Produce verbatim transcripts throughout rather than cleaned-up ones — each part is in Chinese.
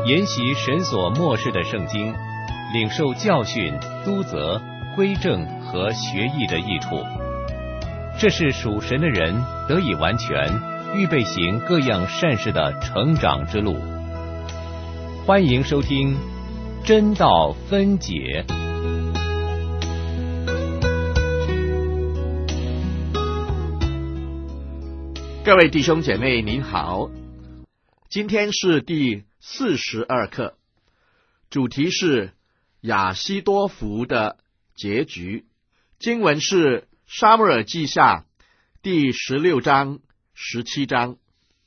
研习神所默示的圣经，领受教训、督责、规正和学艺的益处。这是属神的人得以完全，预备行各样善事的成长之路。欢迎收听真道分解。 各位弟兄姐妹您好，今天是第四十二课，主题是亚希多弗的结局。经文是撒母耳记下第十六章、十七章。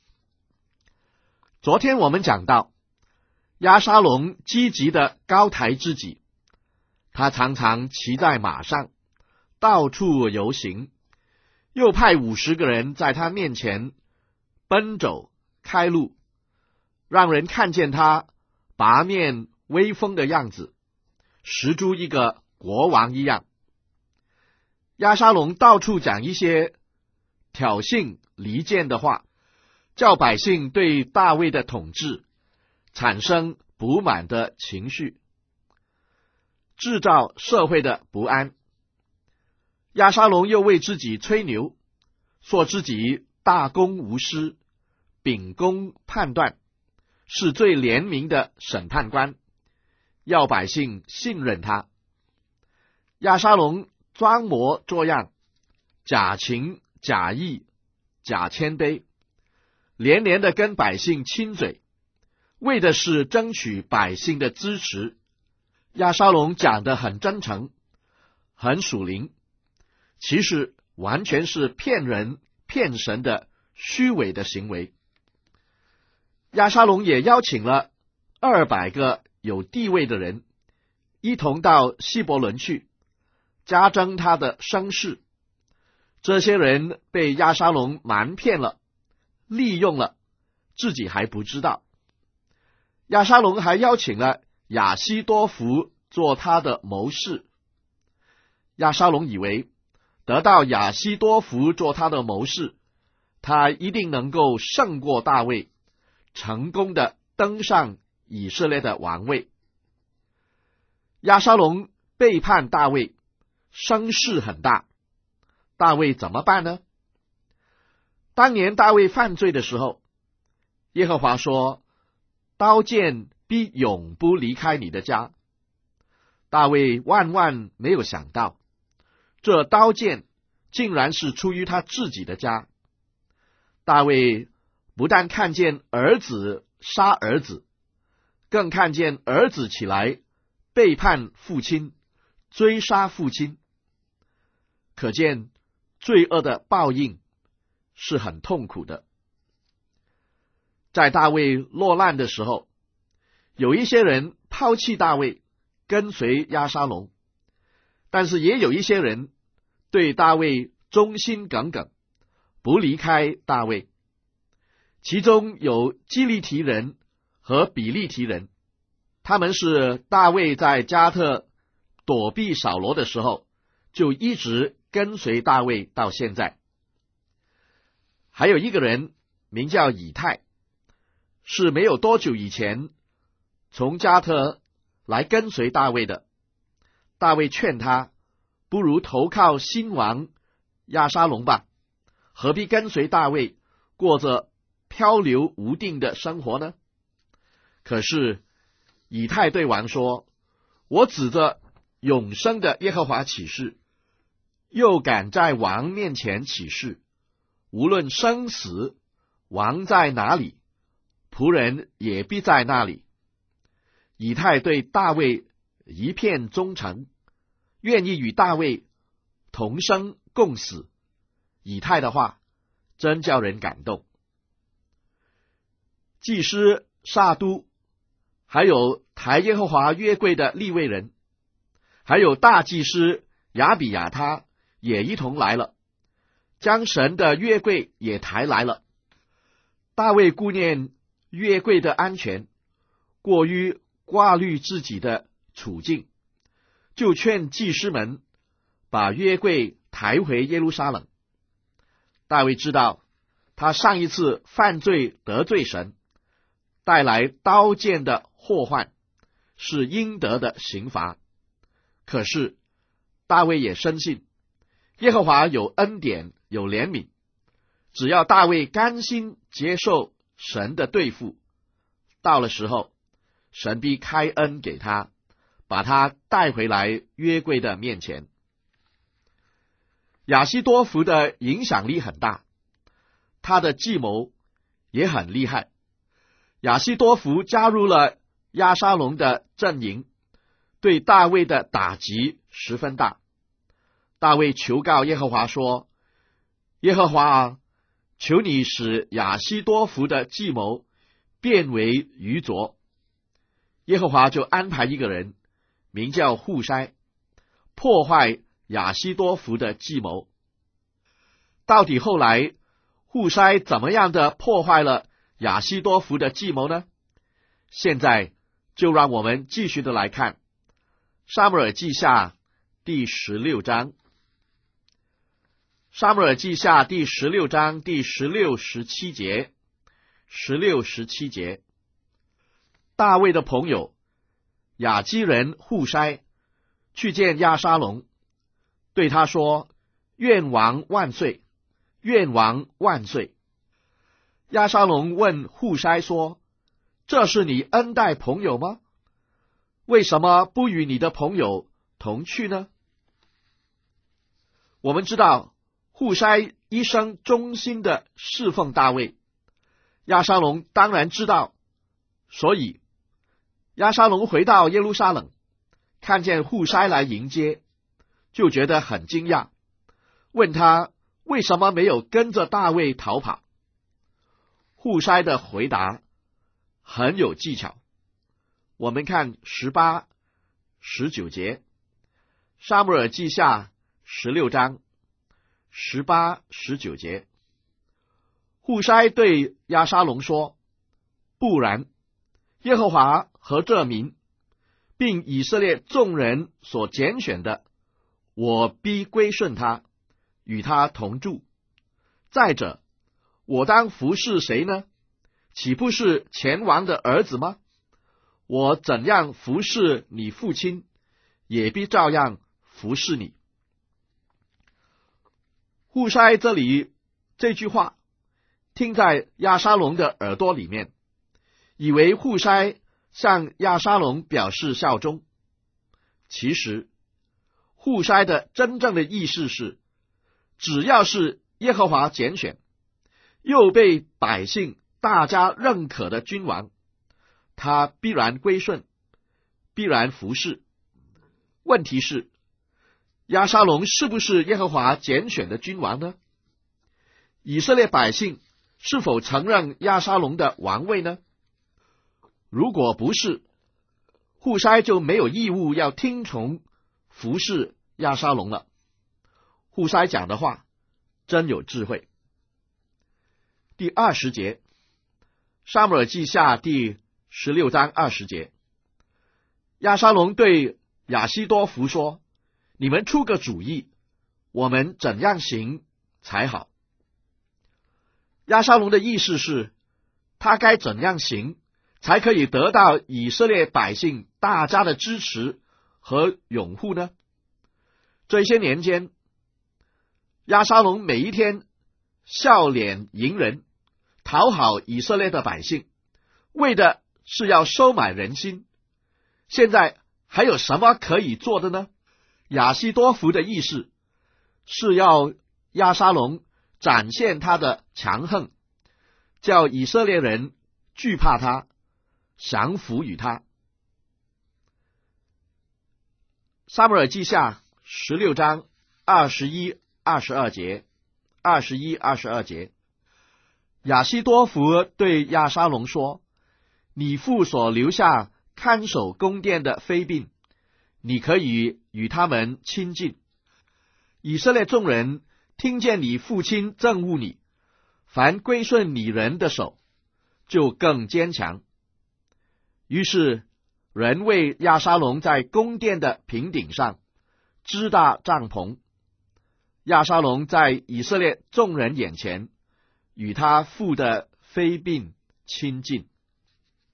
昨天我们讲到押沙龙积极的高抬自己，他常常骑在马上到处游行，又派五十个人在他面前奔走开路，让人看见他拔面威风的样子，实诸一个国王一样。押沙龙到处讲一些挑衅离间的话，叫百姓对大卫的统治产生不满的情绪，制造社会的不安。押沙龙又为自己吹牛，说自己大公无私，秉公判断，是最廉明的审判官，要百姓信任他。押沙龙装模作样，假情假意假谦卑，连连的跟百姓亲嘴，为的是争取百姓的支持。押沙龙讲得很真诚，很属灵，其实完全是骗人骗神的虚伪的行为。押沙龙也邀请了二百个有地位的人一同到希伯伦去，加增他的声势。这些人被押沙龙瞒骗了，利用了，自己还不知道。押沙龙还邀请了亚希多弗做他的谋士。押沙龙以为得到亚希多弗做他的谋士，他一定能够胜过大卫，成功的登上以色列的王位。押沙龙背叛大卫，声势很大，大卫怎么办呢？当年大卫犯罪的时候，耶和华说，刀剑必永不离开你的家。大卫万万没有想到，这刀剑竟然是出于他自己的家。大卫不但看见儿子杀儿子，更看见儿子起来背叛父亲，追杀父亲。可见罪恶的报应是很痛苦的。在大卫落难的时候，有一些人抛弃大卫，跟随押沙龙，但是也有一些人对大卫忠心耿耿，不离开大卫。其中有基利提人和比利提人，他们是大卫在加特躲避扫罗的时候，就一直跟随大卫到现在。还有一个人名叫以太，是没有多久以前从加特来跟随大卫的。大卫劝他，不如投靠新王押沙龙吧，何必跟随大卫过着漂流无定的生活呢？可是以太对王说，我指着永生的耶和华起誓，又敢在王面前起誓，无论生死，王在哪里，仆人也必在那里。以太对大卫一片忠诚，愿意与大卫同生共死。以太的话真叫人感动。祭司撒都，还有抬耶和华约柜的利未人，还有大祭司亚比亚他也一同来了，将神的约柜也抬来了。大卫顾念约柜的安全，过于挂虑自己的处境，就劝祭司们把约柜抬回耶路撒冷。大卫知道他上一次犯罪得罪神， 带来刀剑的祸患，是应得的刑罚。可是大卫也深信耶和华有恩典有怜悯，只要大卫甘心接受神的对付，到了时候神必开恩给他，把他带回来约柜的面前。亚希多弗的影响力很大，他的计谋也很厉害。亚希多弗加入了押沙龙的阵营，对大卫的打击十分大。大卫求告耶和华说：耶和华啊，求你使亚希多弗的计谋变为愚拙。耶和华就安排一个人，名叫户筛，破坏亚希多弗的计谋。到底后来户筛怎么样的破坏了亚希多弗的计谋呢？现在就让我们继续的来看撒母耳记下第十六章。撒母耳记下第十六章第十六、十七节，十六、十七节。大卫的朋友亚基人户筛去见押沙龙，对他说：愿王万岁，愿王万岁。押沙龙问户筛说：这是你恩待朋友吗？为什么不与你的朋友同去呢？我们知道户筛一生忠心的侍奉大卫，押沙龙当然知道，所以押沙龙回到耶路撒冷，看见户筛来迎接，就觉得很惊讶，问他为什么没有跟着大卫逃跑。户筛的回答很有技巧，我们看十八、十九节，撒母耳记下十六章十八、十九节。户筛对押沙龙说：不然，耶和华和这民，并以色列众人所拣选的，我必归顺他，与他同住。再者，我当服侍谁呢？岂不是前王的儿子吗？我怎样服侍你父亲，也必照样服侍你。户筛这里这句话听在押沙龙的耳朵里面，以为户筛向押沙龙表示效忠。其实户筛的真正的意思是，只要是耶和华拣选又被百姓大家认可的君王，他必然归顺，必然服侍。问题是，押沙龙是不是耶和华拣选的君王呢？以色列百姓是否承认押沙龙的王位呢？如果不是，户筛就没有义务要听从服侍押沙龙了。户筛讲的话真有智慧。第二十节，撒母耳记下第十六章二十节，押沙龙对亚希多弗说：你们出个主意，我们怎样行才好？押沙龙的意思是，他该怎样行才可以得到以色列百姓大家的支持和拥护呢？这些年间，押沙龙每一天笑脸迎人，讨好以色列的百姓，为的是要收买人心。现在还有什么可以做的呢？亚希多弗的意思是要押沙龙展现他的强横，叫以色列人惧怕他，降服于他。撒母耳记下十六章二十一、二十二节，二十一、二十二节，亚希多弗对押沙龙说：你父所留下看守宫殿的妃嫔，你可以与他们亲近。以色列众人听见你父亲憎恶你，凡归顺你人的手，就更坚强。于是人为押沙龙在宫殿的平顶上支搭帐篷，押沙龙在以色列众人眼前与他父的妃嫔亲近。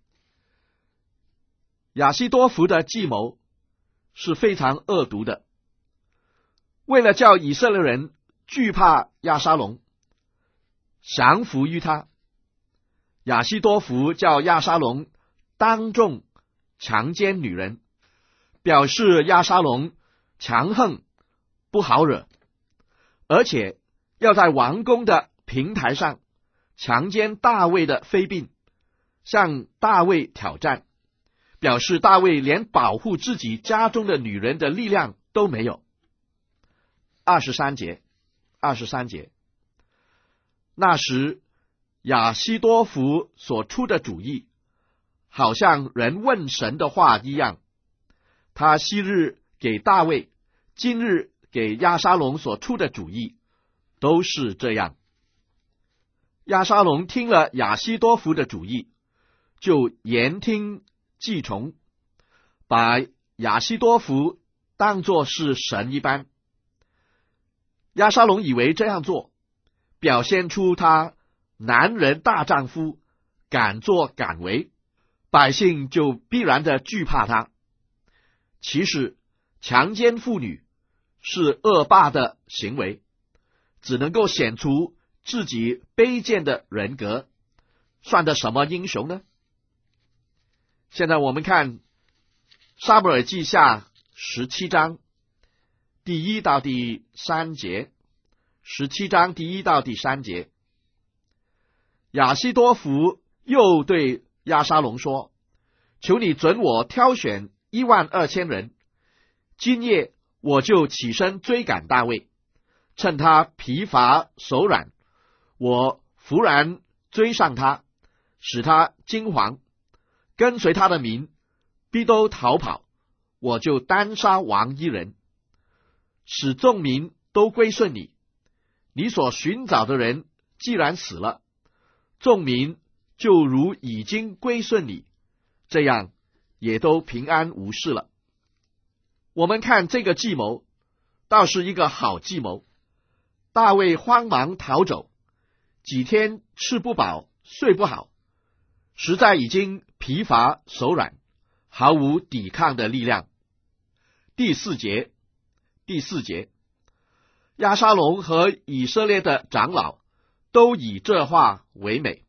亚希多弗的计谋是非常恶毒的，为了叫以色列人惧怕押沙龙，降服于他，亚希多弗叫押沙龙当众强奸女人，表示押沙龙强横不好惹，而且要在王宫的平台上强奸大卫的妃嫔，向大卫挑战，表示大卫连保护自己家中的女人的力量都没有。二十三节，二十三节，那时亚希多弗所出的主意，好像人问神的话一样。他昔日给大卫，今日给押沙龙所出的主意，都是这样。押沙龙听了亚希多弗的主意，就言听计从，把亚希多弗当作是神一般。押沙龙以为这样做，表现出他男人大丈夫，敢作敢为，百姓就必然的惧怕他。其实强奸妇女是恶霸的行为，只能够显出自己卑贱的人格，算得什么英雄呢？现在我们看撒母耳记下十七章第一到第三节，十七章第一到第三节，亚希多弗又对押沙龙说：求你准我挑选一万二千人，今夜我就起身追赶大卫，趁他疲乏手软，我忽然追上他，使他惊惶，跟随他的民必都逃跑，我就单杀王一人，使众民都归顺你。你所寻找的人既然死了，众民就如已经归顺你，这样也都平安无事了。我们看这个计谋，倒是一个好计谋。大卫慌忙逃走，几天吃不饱睡不好，实在已经疲乏手软，毫无抵抗的力量。第四节，第四节，押沙龙和以色列的长老都以这话为美。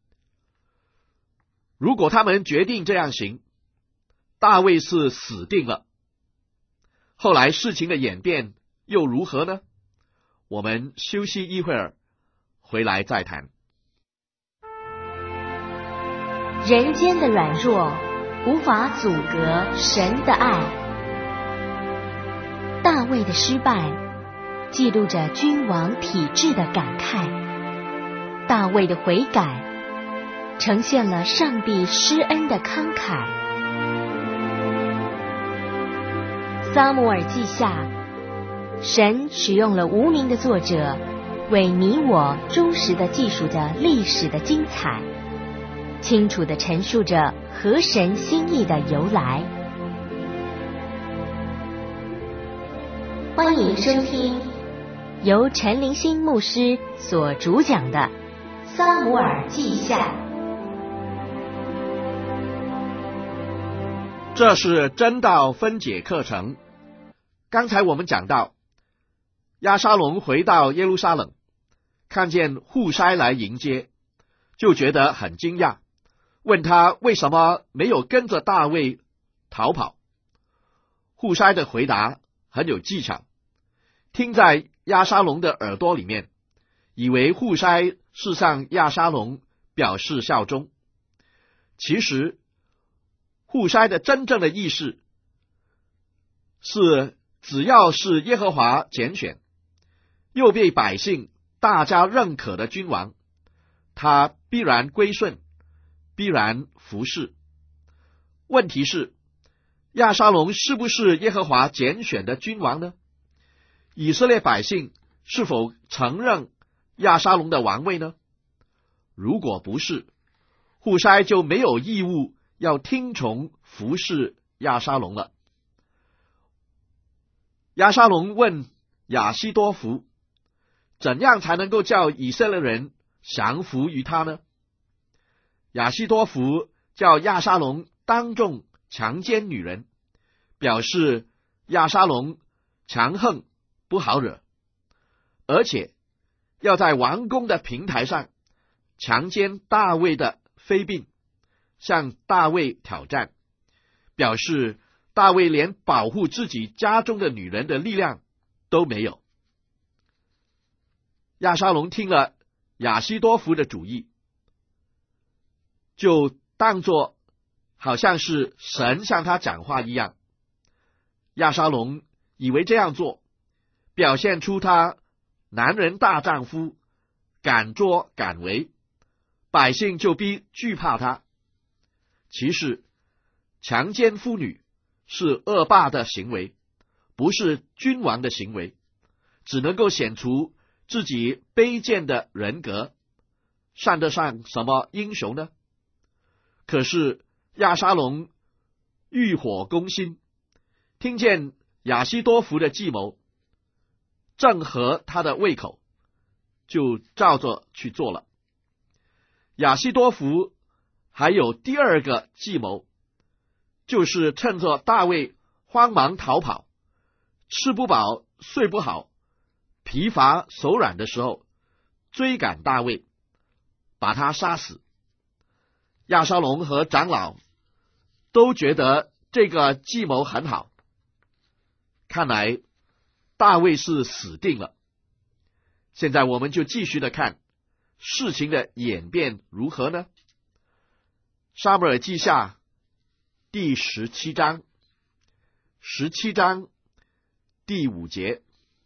如果他们决定这样行，大卫是死定了。后来事情的演变又如何呢？我们休息一会儿，回来再谈。 人间的软弱无法阻隔神的爱。大卫的失败记录着君王体制的感慨，大卫的悔改呈现了上帝施恩的慷慨。撒母耳记下，神使用了无名的作者，为你我忠实地记述着历史的精彩，清楚地陈述着合神心意的由来。欢迎收听由陈灵心牧师所主讲的《撒母耳记下》。 这是真道分解课程。刚才我们讲到，押沙龙回到耶路撒冷，看见户筛来迎接，就觉得很惊讶，问他为什么没有跟着大卫逃跑。户筛的回答很有技巧，听在押沙龙的耳朵里面，以为户筛是向押沙龙表示效忠。其实户筛的真正的意思是，只要是耶和华拣选又被百姓大家认可的君王，他必然归顺，必然服侍。问题是，押沙龙是不是耶和华拣选的君王呢？以色列百姓是否承认押沙龙的王位呢？如果不是，户筛就没有义务要听从服侍押沙龙了。押沙龙问亚希多弗，怎样才能够叫以色列人降服于他呢？亚希多弗叫押沙龙当众强奸女人，表示亚沙龙强横不好惹，而且要在王宫的平台上强奸大卫的妃嫔，向大卫挑战，表示大卫连保护自己家中的女人的力量都没有。亚沙龙听了亚希多弗的主意，就当作好像是神向他讲话一样。亚沙龙以为这样做表现出他男人大丈夫，敢作敢为，百姓就必惧怕他。其实强奸妇女是恶霸的行为，不是君王的行为，只能够显出自己卑贱的人格，算得上什么英雄呢？可是亚沙龙欲火攻心，听见亚希多弗的计谋正合他的胃口，就照着去做了。亚希多弗还有第二个计谋，就是趁着大卫慌忙逃跑，吃不饱睡不好，疲乏手软的时候，追赶大卫，把他杀死。亚沙龙和长老都觉得这个计谋很好，看来大卫是死定了。现在我们就继续的看事情的演变如何呢？撒母耳记下第十七章，十七章第五节，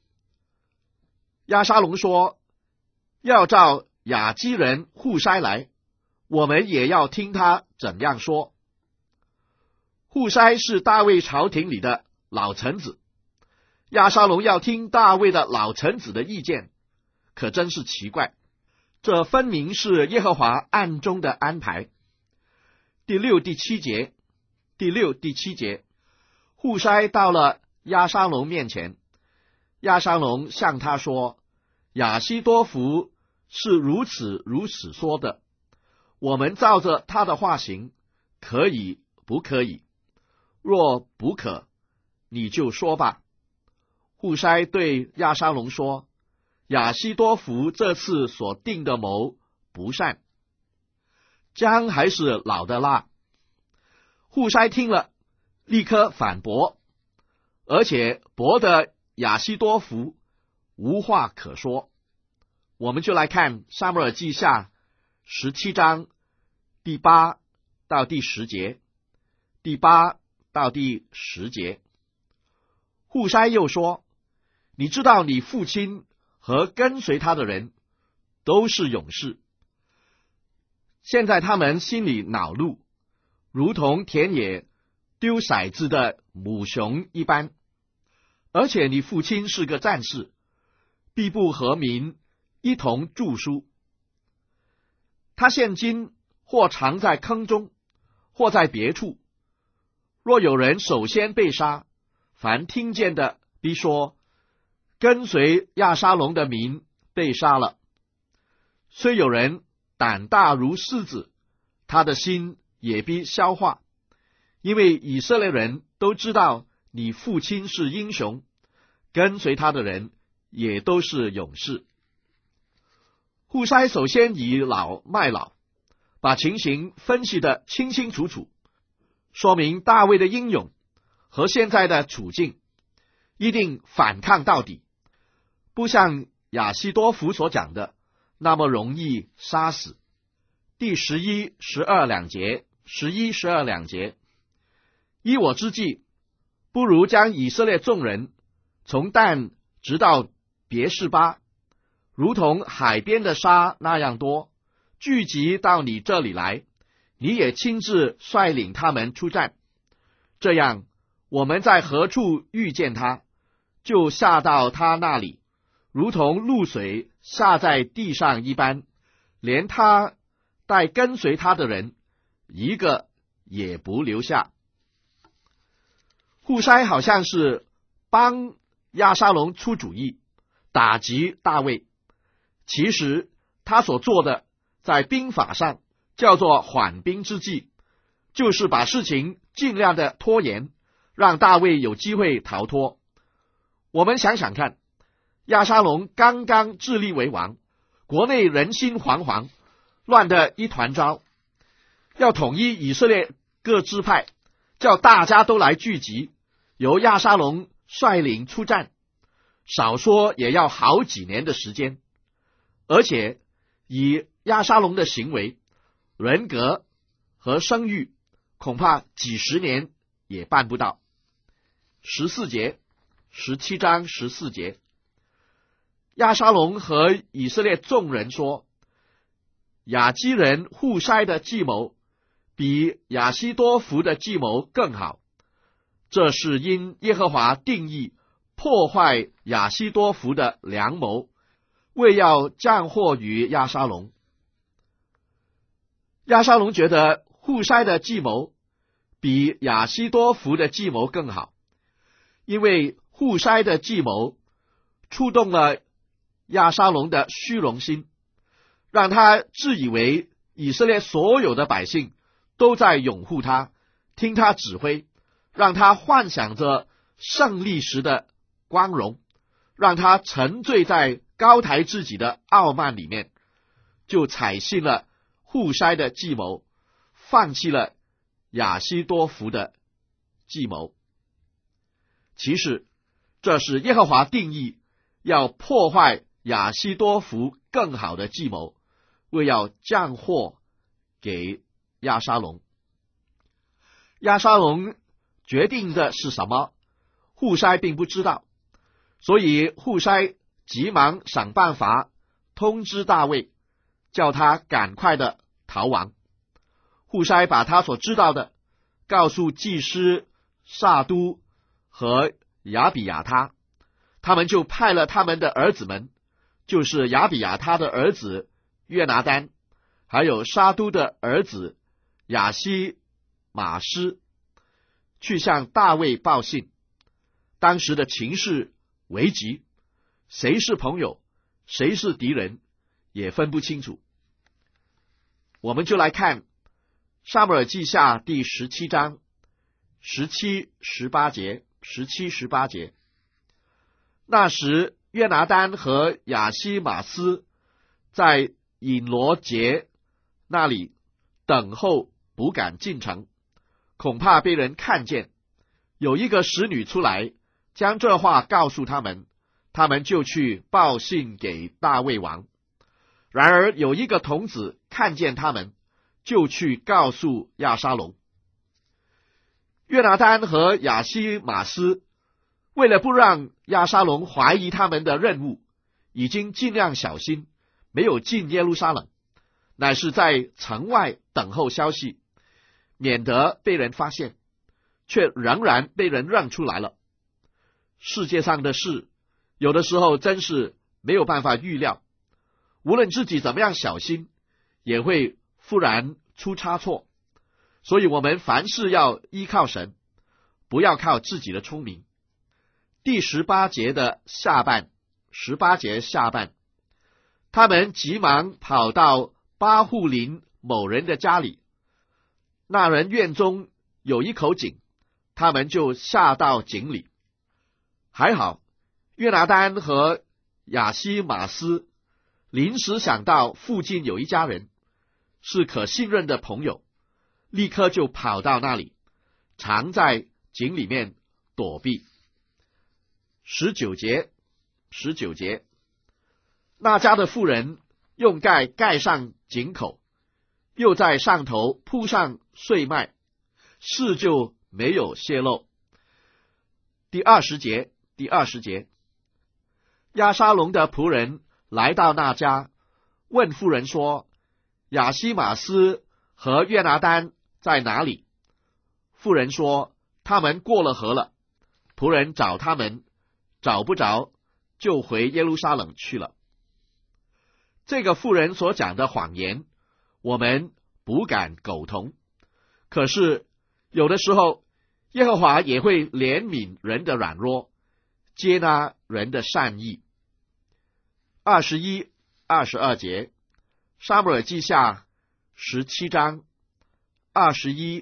亚沙龙说，要召亚基人户筛来，我们也要听他怎样说。户筛是大卫朝廷里的老臣子，亚沙龙要听大卫的老臣子的意见，可真是奇怪，这分明是耶和华暗中的安排。第六、第七节，第六、第七节，户筛到了亚沙龙面前，亚沙龙向他说，亚希多弗是如此如此说的，我们照着他的话行，可以不可以？若不可，你就说吧。户筛对亚沙龙说，亚希多弗这次所定的谋不善，姜还是老的辣。户筛听了，立刻反驳，而且驳得亚希多弗无话可说。我们就来看撒母耳记下十七章第八到第十节，第八到第十节。户筛又说，你知道你父亲和跟随他的人都是勇士，现在他们心里恼怒，如同田野丢骰子的母熊一般，而且你父亲是个战士，必不和民一同著书。他现今或藏在坑中，或在别处，若有人首先被杀，凡听见的必说，跟随亚沙龙的民被杀了。虽有人胆大如狮子，他的心也必消化，因为以色列人都知道你父亲是英雄，跟随他的人也都是勇士。户筛首先以老卖老，把情形分析得清清楚楚，说明大卫的英勇和现在的处境，一定反抗到底，不像亚希多弗所讲的那么容易杀死。第十一、十二两节，十一、十二两节，依我之计，不如将以色列众人从但直到别是巴，如同海边的沙那样多，聚集到你这里来，你也亲自率领他们出战。这样，我们在何处遇见他，就下到他那里，如同露水下在地上一般，连他带跟随他的人一个也不留下。户筛好像是帮亚沙龙出主意，打击大卫，其实他所做的在兵法上叫做缓兵之计， 就是把事情尽量的拖延，让大卫有机会逃脱。我们想想看，押沙龙刚刚自立为王，国内人心惶惶，乱得一团糟，要统一以色列各支派，叫大家都来聚集，由押沙龙率领出战，少说也要好几年的时间。而且以押沙龙的行为、人格和声誉，恐怕几十年也办不到。十四节，十七章十四节，押沙龙和以色列众人说，亚基人户筛的计谋比亚希多弗的计谋更好，这是因耶和华定义破坏亚希多弗的良谋，为要降祸于押沙龙。押沙龙觉得户筛的计谋比亚希多弗的计谋更好，因为户筛的计谋触动了押沙龙的虚荣心，让他自以为以色列所有的百姓都在拥护他，听他指挥，让他幻想着胜利时的光荣，让他沉醉在高抬自己的傲慢里面，就采信了户筛的计谋，放弃了亚希多弗的计谋。其实这是耶和华定义要破坏亚希多弗更好的计谋，为要降祸给押沙龙。押沙龙决定的是什么，户筛并不知道，所以户筛急忙想办法通知大卫，叫他赶快的逃亡。户筛把他所知道的告诉祭司撒都和亚比亚他，他们就派了他们的儿子们，就是亚比亚他的儿子约拿单，还有撒都的儿子亚西马斯，去向大卫报信。当时的情势危急，谁是朋友，谁是敌人，也分不清楚。我们就来看撒母耳记下第十七章十七、十八节，十七、十八节。那时约拿单和亚西马斯在隐罗节那里等候，不敢进城，恐怕被人看见。有一个使女出来，将这话告诉他们，他们就去报信给大卫王。然而有一个童子看见他们，就去告诉押沙龙。约拿单和亚西马斯为了不让押沙龙怀疑他们的任务，已经尽量小心，没有进耶路撒冷，乃是在城外等候消息，免得被人发现，却仍然被人认出来了。世界上的事有的时候真是没有办法预料，无论自己怎么样小心，也会忽然出差错。所以我们凡事要依靠神，不要靠自己的聪明。第十八节的下半，十八节下半，他们急忙跑到巴户林某人的家里，那人院中有一口井，他们就下到井里。还好约拿单和亚西马斯临时想到附近有一家人是可信任的朋友，立刻就跑到那里，藏在井里面躲避。十九节，十九节，那家的妇人用盖盖上井口，又在上头铺上碎麦，事就没有泄露。第二十节，第二十节，押沙龙的仆人来到那家，问妇人说，亚西马斯和约拿单在哪里？妇人说，他们过了河了。仆人找他们，找不着，就回耶路撒冷去了。这个妇人所讲的谎言，我们不敢苟同。可是有的时候，耶和华也会怜悯人的软弱，接纳人的善意。二十一、二十二节，撒母耳记下十七章二十一、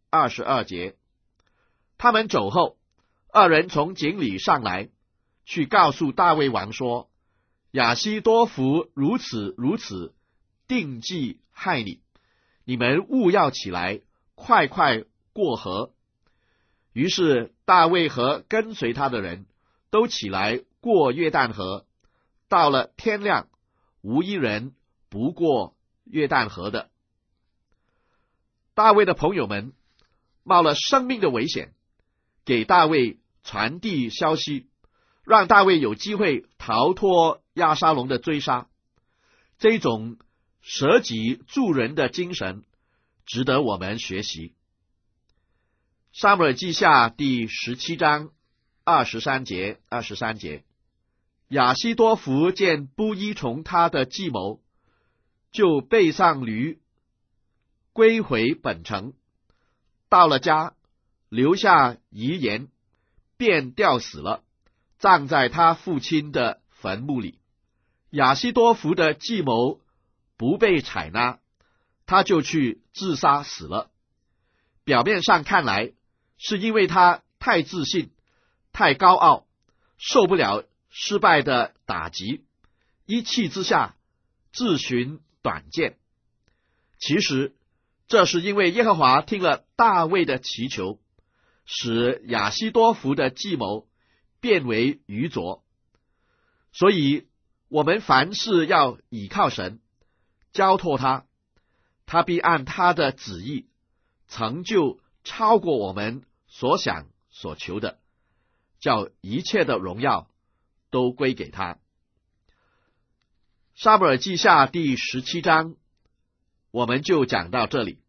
二十二节。他们走后，二人从井里上来，去告诉大卫王说：亚希多弗如此如此，定计害你，你们务要起来，快快过河。于是大卫和跟随他的人都起来过约旦河，到了天亮，无一人不过约旦河的。大卫的朋友们冒了生命的危险，给大卫传递消息，让大卫有机会逃脱押沙龙的追杀。这种舍己助人的精神值得我们学习。撒母耳记下第十七章二十三节二十三节，亚希多弗见不依从他的计谋，就背上驴，归回本城。到了家，留下遗言，便吊死了，葬在他父亲的坟墓里。亚希多弗的计谋不被采纳，他就去自杀死了。表面上看来，是因为他太自信、太高傲，受不了失败的打击，一气之下自寻短见。其实这是因为耶和华听了大卫的祈求，使亚希多弗的计谋变为愚拙。所以我们凡事要倚靠神，交托他，他必按他的旨意成就超过我们所想所求的，叫一切的荣耀都归给他。撒母耳记下第十七章我们就讲到这里。